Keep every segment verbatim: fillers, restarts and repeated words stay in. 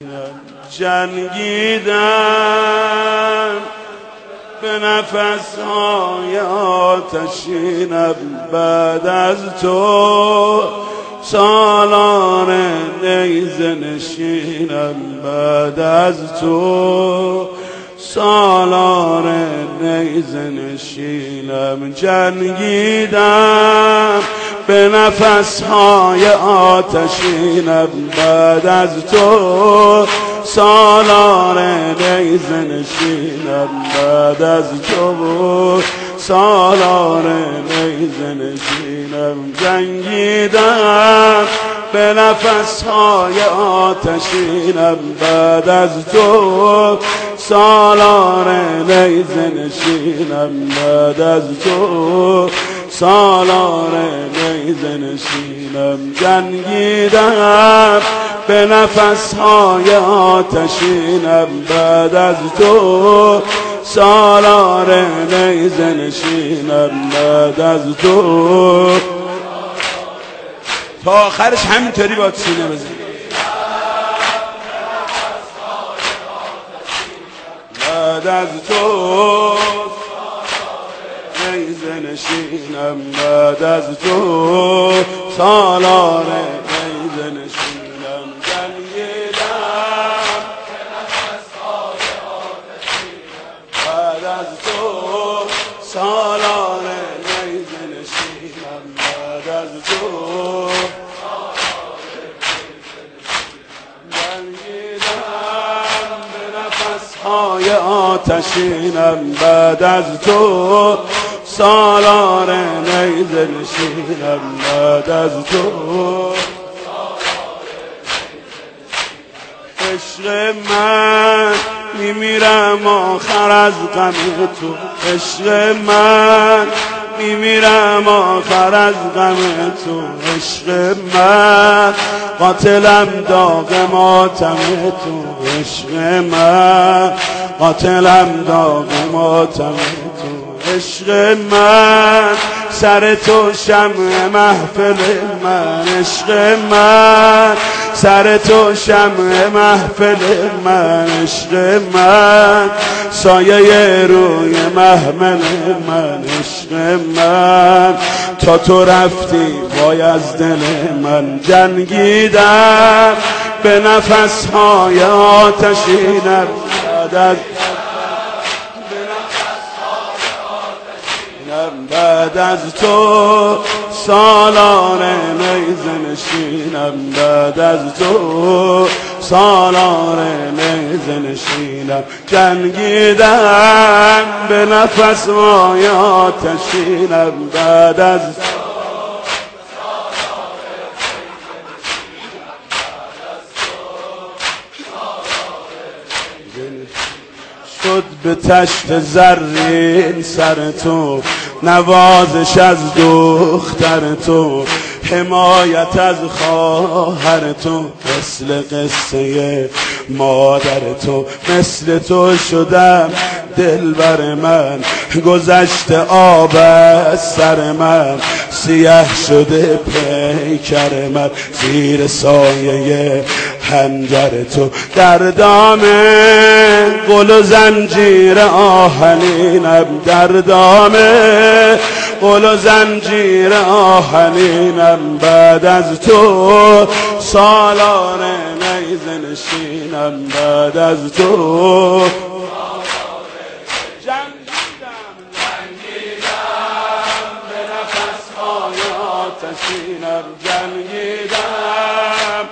جنگیدم به نفس‌های آتشینم بعد از تو، سالار نیزه نشینم بعد از تو، سالار نیزه نشینم. جنگیدم به نفس‌های آتشینم بعد از تو، سالار نیزه نشینم بعد از تو، سالار نیزه نشینم. جنگیدم به نفس‌های آتشینم بعد از تو، سالار نیزه نشینم بعد از تو، سالار نیزه نشینم. جنگیدم به نفس‌های آتشینم بعد از تو، سالار نیزه نشینم بعد از تو. تا آخرش همینطوری با سینه بزن. بعد از تو نیزه نشینم بعد از تو، سالار نیزه نشینم. جنگیدم بعد از تو، سالار نیزه نشینم بعد از تو. جنگیدم به نفس‌های آتشینم بعد از تو، سالار نیزه نشینم بعد از تو. عشق من میمیرم آخر از غم تو، عشق من میمیرم آخر از غم تو، عشق من قاتلم داغ ماتم تو، عشق من قاتلم داغ ماتم تو، عشق من سر تو شمع محفل من، عشق من سر تو شمع محفل من، عشق من سایه روی محمل من، عشق من تا تو رفتی وای از دل من. جنگیدم به نفس‌های آتشینم بعد از بعد از تو، سالار نیزه نشینم بعد از تو، سالار نیزه نشینم. جنگیدم به نفس‌های آتشینم بعد از شد به تشت زرین سر تو، نوازش از دختر تو، حمایت از خواهر تو، مثل قصه مادر تو، مثل تو شدم دلبر من، گذشت آب از سر من، سیاه شده پیکر من، زیر سایه خنجر تو، در دام قل و زنجیر آهنینم، در دام قل و زنجیر آهنینم بعد از تو، سالار نیزه نشینم بعد از تو. جنگیدم جنگیدم به نفس‌های آتشینم، جنگیدم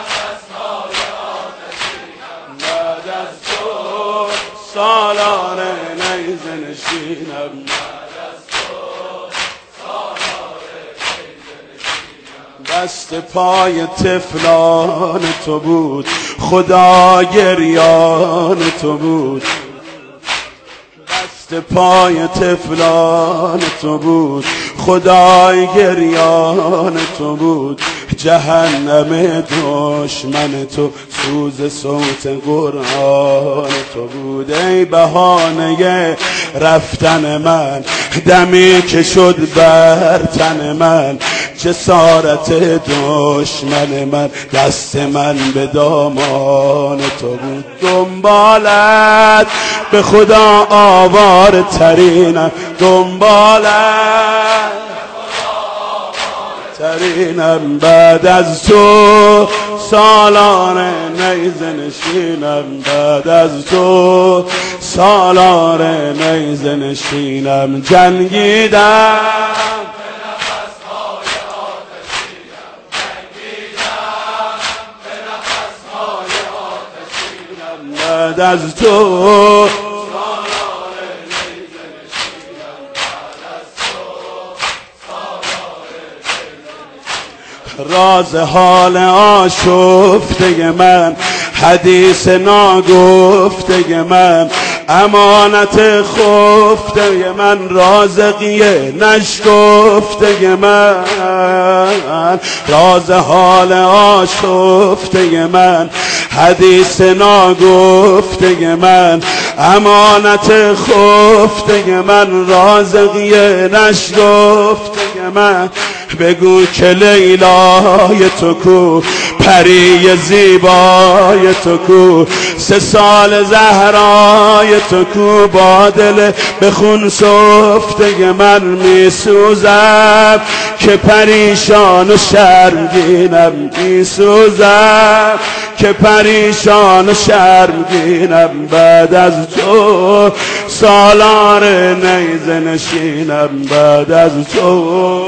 بعد از تو، سالار نیزه نشینم بعد از تو، سالار نیزه نشینم. دست پای طفلان تو بود، خدا گریان تو بود، دست پای طفلان تو بود، خدای گریان تو بود. جهنم دشمن تو سوز صوت قرآن تو بود ای بهانه رفتن من دمی که شد بر تن من جسارت دشمن من دست من به دامان تو بود دنبالت به خدا آوار ترینم دنبالت ترینم بعد از تو سالار نیزه نشینم بعد از تو سالار نیزه نشینم جنگیدم بعد از تو راز حال آشفته من حدیث ناگفته من امانت خفته من رازقیه نشکفته من راز حال آشفته من حدیث ناگفته من امانت خفته من رازقیه نشکفته من بگو که لیلای تو کو پری زیبای تو کو سه سال زهرای تو کو با دل به خون سفته من می سوزم که پریشان و شرمگینم می سوزم که پریشان و شرمگینم بعد از تو سالار نیزه نشینم بعد از تو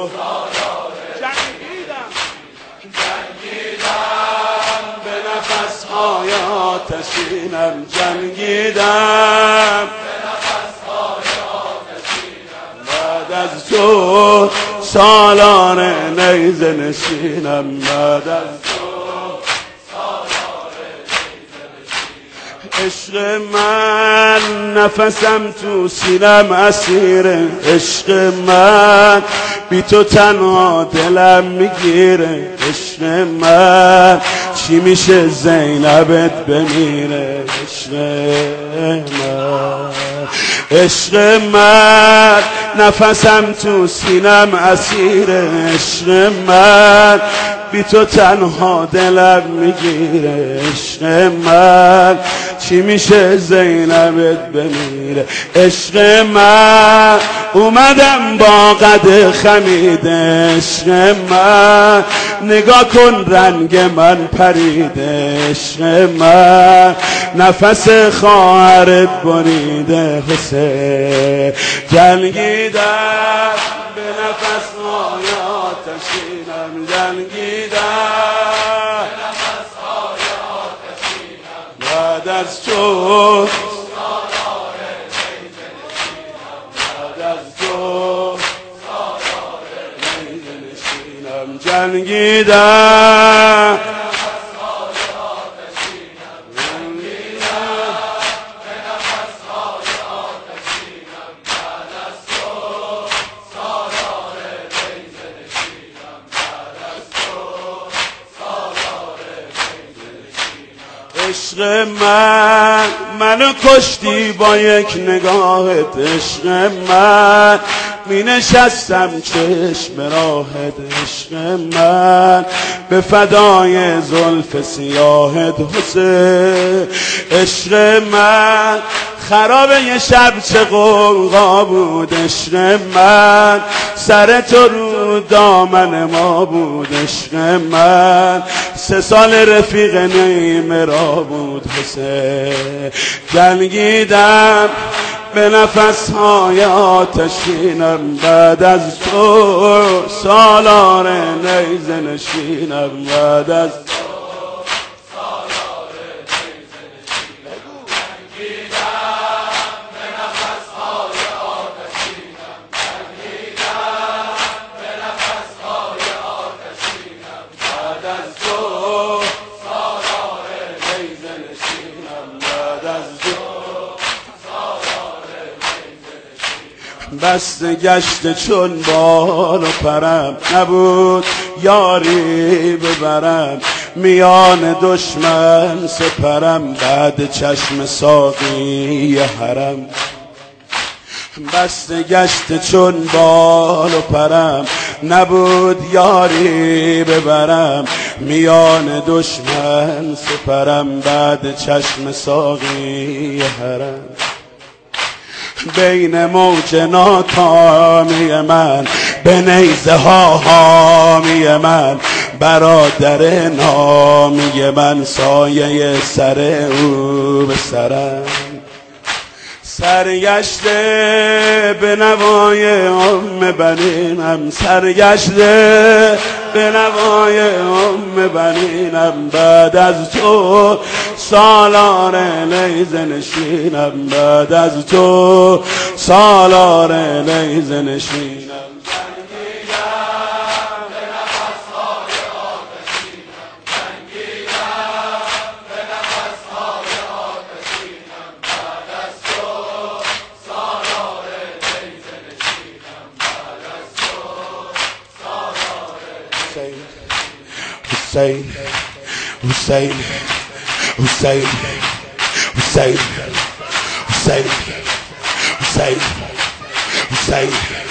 آتشینم جنگیدم بعد از تو سالار نیزه نشینم بعد از تو عشق من نفسم تو سینم اسیره عشق من بی تو تنها دلم میگیره عشق من چی میشه زینبت بمیره عشق من عشق من نفسم تو سینم اسیره عشق من بی تو تنها دلم میگیره عشق من چی میشه زینبت بمیره عشق من اومدم با قد خمیده عشق من نگاه کن رنگ من پریده عشق من نفس خواهرت بریده حسین جنگیدم به نفس های آتشینم جنگیدم بعد از تو بعد از تو جنگیدم عشق من منو کشتی با یک نگاهت عشق من می نشستم چشم راهت عشق من به فدای زلف سیاهت حسین عشق من خراب یه شب چه غوغا بود عشق من سر تو رو دامن ما بود عشق من سه سال رفیق نیمرا بود حسین جنگیدم به نفس های آتشینم بعد از تو سالار نیزه نشینم بعد از بسته گشته چون بال و پرم، نبود یاری ببرم میان دشمن سپرم، بعد چشم ساقی حرم. بسته گشته چون بال و پرم، نبود یاری ببرم میان دشمن سپرم، بعد چشم ساقی حرم. بین موج ناکامی من، به نیزه ها حامی من، برادر نامی من، سایه سر او به سرم. سرگشته به نوای ام بنینم، سرگشته به نوای ام بنینم، بعد از تو سالار نیزه نشینم، بعد از تو سالار نیزه نشینم. Hussein, Hussein, Hussein, Hussein, Hussein, Hussein, Hussein.